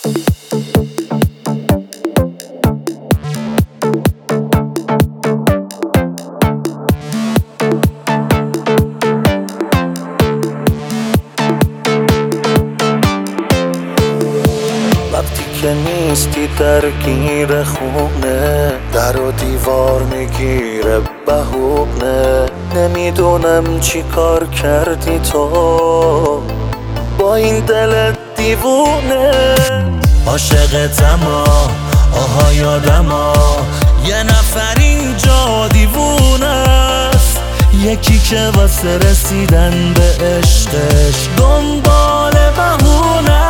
وقتی که نیستی درگیر خونه، در و دیوار میگیره بهونه. نمیدونم چی کار کردی تو با این دل دیوونه. عاشقتم آها یادم یه نفر اینجا دیوونه است، یکی که واسه رسیدن به عشقش دنبال بهونه.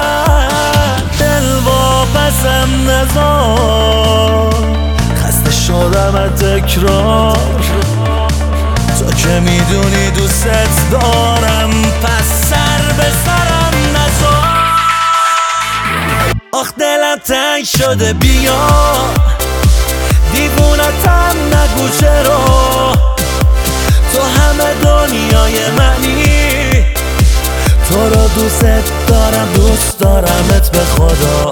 دل واپسم نذار، خسته شدم از تکرار. تو که میدونی دوست دارم، پس سر به سرم نذار. آخ دلم تنگ شده بیا، دیوونتم نگو چرا. تو همه دنیای منی، تو رو دوست دارم، دوست دارمت به خدا.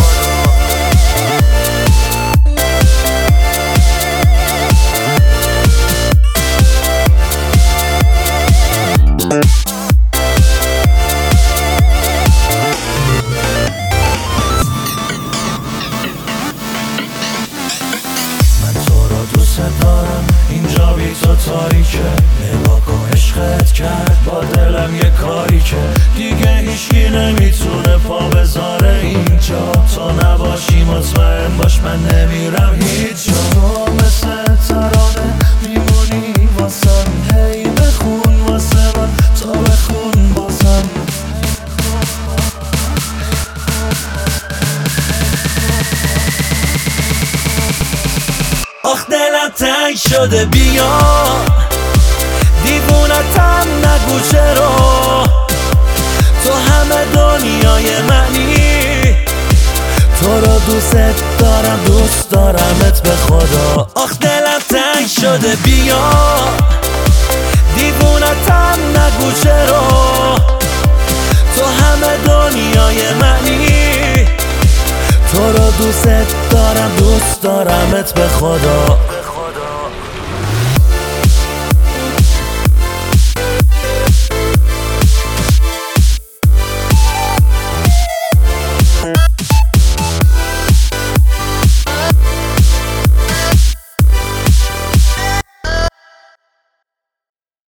دارم اینجا بی تو تاریکه، نگاه کن عشقت کرد با دلم یه کاری که دیگه هیچکی نمیتونه پا بذاره اینجا. تو نباشی مطمئن باش من نمیرم هیچ جا. تو مثل ترانه میمونی واسم، هی بخون واسه من، تو بخون بازم. آخ دلم تنگ شده بیا، دیوونتم نگو چرا. تو همه دنیای منی، تو رو دوست دارم، دوست دارمت به خدا. آخ دلم تنگ شده بیا، دیوونتم نگو چرا. تو همه دنیای منی، تو رو دوست دارم، دوست دارمت به خدا.